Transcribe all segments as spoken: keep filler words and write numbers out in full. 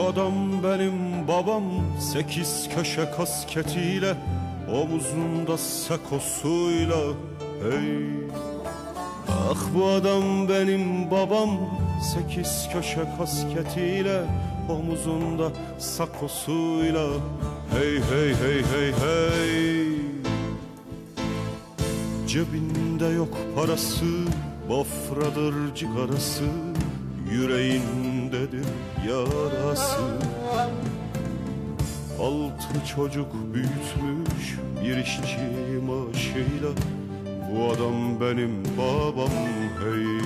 adam benim babam, sekiz köşe kasketiyle, omuzunda sakosuyla. Hey, ah bu adam benim babam, sekiz köşe kasketiyle, omuzunda sakosuyla. Hey hey hey hey hey. Cebinde yok parası, bafradır cigarası, yüreğindedir yarası. Altı çocuk büyütmüş bir işçi maaşıyla, bu adam benim babam. Hey,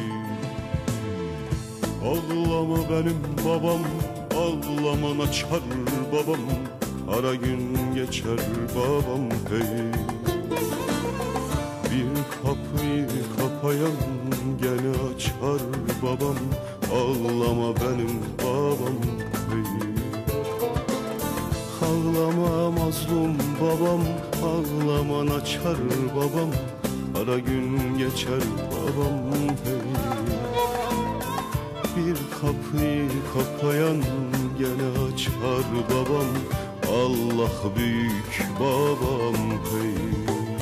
ağlama benim babam, ağlaman açar babam, ara gün geçer babam. Hey, bir kapıyı kapayan gene açar babam, ağlama benim babam. Hey, ağlama mazlum babam, ağlaman açar babam, ara gün geçer babam. Hey, bir kapıyı kapayan gene açar babam, Allah büyük babam. Hey,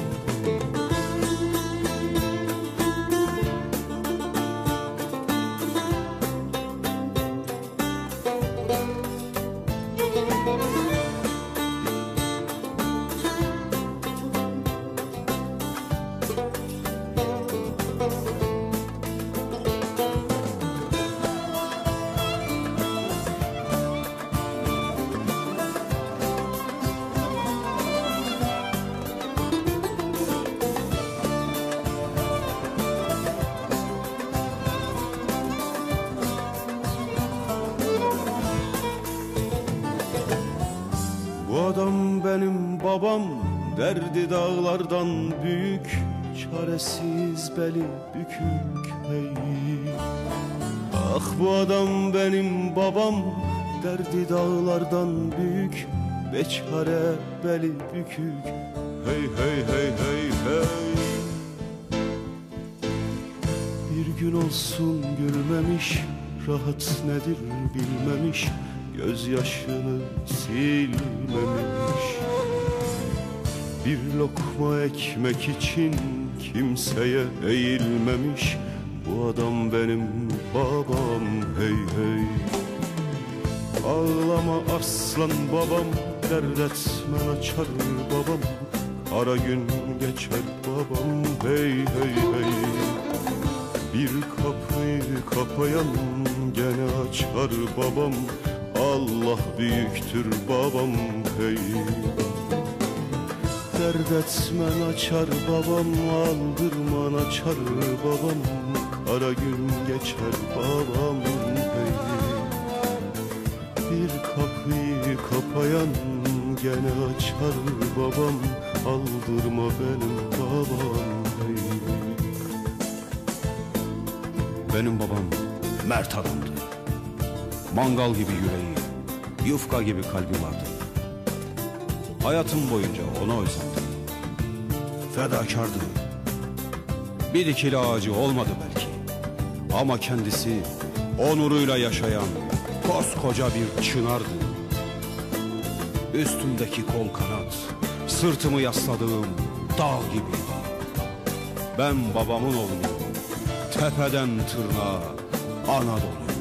bu adam benim babam, derdi dağlardan büyük, çaresiz beli bükük. Hey, ah bu adam benim babam, derdi dağlardan büyük, beçare beli bükük. Hey hey hey hey hey. Bir gün olsun gülmemiş, rahat nedir bilmemiş, gözyaşını silmemiş. Bir lokma ekmek için kimseye eğilmemiş, bu adam benim babam. Hey hey, ağlama aslan babam, dert etmen açar babam, ara gün geçer babam. Hey hey hey, bir kapıyı kapayan gene açar babam, Allah büyüktür babam. Hey, dert etmen açar babam, aldırman açar babam, kara gün geçer babam. Hey, bir kapıyı kapayan gene açar babam, aldırma benim babam. Hey, benim babam mert adamdı. Mangal gibi yüreği, yufka gibi kalbi vardı. Hayatım boyunca ona özendim. Fedakardı. Bir dikili ağacı olmadı belki, ama kendisi onuruyla yaşayan koskoca bir çınardı. Üstümdeki kol kanat, sırtımı yasladığım dağ gibi. Ben babamın oğluyum, tepeden tırnağa Anadolu.